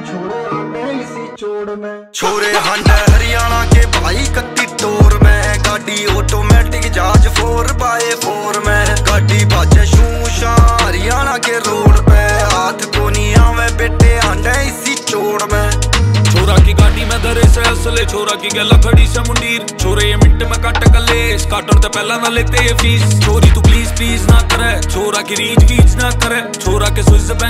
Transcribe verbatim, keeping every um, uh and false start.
छोरे हंडे हरियाणा के भाई कत्ती टोर में, गाड़ी ऑटोमेटिक जहाज फोर बाय फोर में, गाड़ी बाजे शूशा हरियाणा के रोड पे, हाथ को नहीं आवे बेटे हंडे इसी चोड़ में। छोरा की गाड़ी में धरे से असले, छोरा की गला खड़ी से मुंडीर, छोरे ये मिनट में काट कलेस, काटन तो पहला ना लेते ये फीस, छोरी तू प्लीज प्लीज ना करे, छोरा की रीच वीच ना करे, छोरा के स्विस बैंक